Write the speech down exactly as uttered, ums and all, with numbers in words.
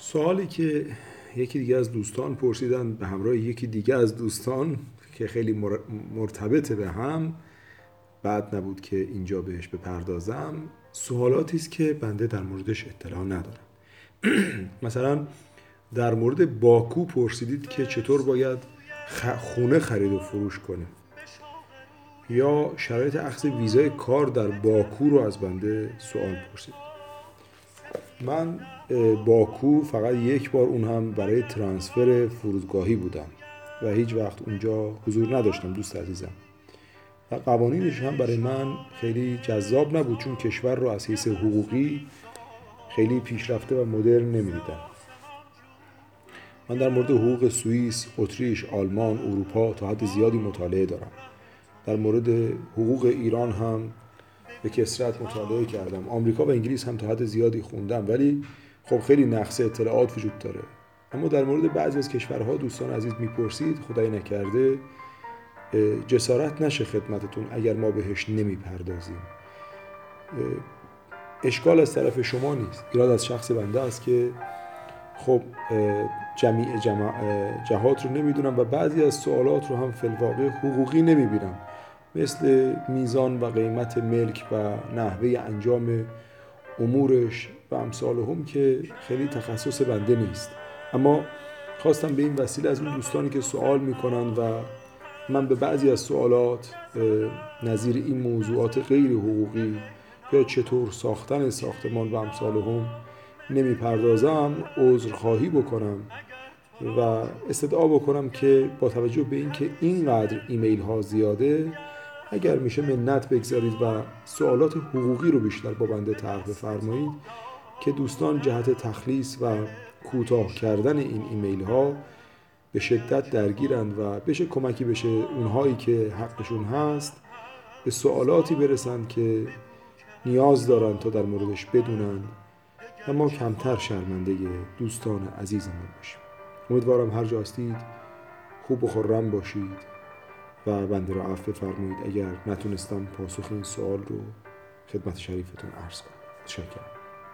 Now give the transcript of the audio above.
سوالی که یکی دیگه از دوستان پرسیدن به همراه یکی دیگه از دوستان که خیلی مرتبط به هم، بعد نبود که اینجا بهش بپردازم. سوالاتی است که بنده در موردش اطلاع ندارم. مثلا در مورد باکو پرسیدید که چطور باید خونه خرید و فروش کنه، یا شرایط اخذ ویزای کار در باکو رو از بنده سوال پرسید. من باکو فقط یک بار، اون هم برای ترانسفر فرودگاهی بودم و هیچ وقت اونجا حضور نداشتم دوست عزیزم، و قوانینش هم برای من خیلی جذاب نبود، چون کشور رو از حیث حقوقی خیلی پیشرفته و مدرن نمی‌دیدم. من در مورد حقوق سوئیس، اتریش، آلمان، اروپا تا حد زیادی مطالعه دارم. در مورد حقوق ایران هم به کثرت مطالعه کردم. آمریکا و انگلیس هم تا حد زیادی خوندم، ولی خب خیلی نقص اطلاعات وجود داره. اما در مورد بعضی از کشورها دوستان عزیز میپرسید، خدای نکرده جسارت نشه خدمتتون اگر ما بهش نمیپردازیم. اشکال از طرف شما نیست، ایراد از شخص بنده است که خب جمیع جهات رو نمیدونم و بعضی از سوالات رو هم فی الواقع حقوقی نمیبینم، مثل میزان و قیمت ملک و نحوه انجام امورش و امثال هم که خیلی تخصص بنده نیست. اما خواستم به این وسیله از اون دوستانی که سوال میکنن و من به بعضی از سوالات نظیر این موضوعات غیر حقوقی یا چطور ساختن ساختمان و امثال هم نمیپردازم عذرخواهی بکنم و استدعا بکنم که با توجه به اینکه اینقدر ایمیل ها زیاده، اگر میشه منت بگذارید و سوالات حقوقی رو بیشتر با بنده طرح بفرمایید که دوستان جهت تخلیص و کوتاه کردن این ایمیل ها به شدت درگیرند و بشه کمکی بشه اونهایی که حقشون هست به سوالاتی برسند که نیاز دارن تا در موردش بدونن و ما کمتر شرمنده دوستان عزیزمون باشیم. امیدوارم هر جا هستید خوب و خرم باشید و بنده را عفو فرمایید اگر نتونستم پاسخ این سوال رو خدمت شریفتون عرض کنم. تشکرم.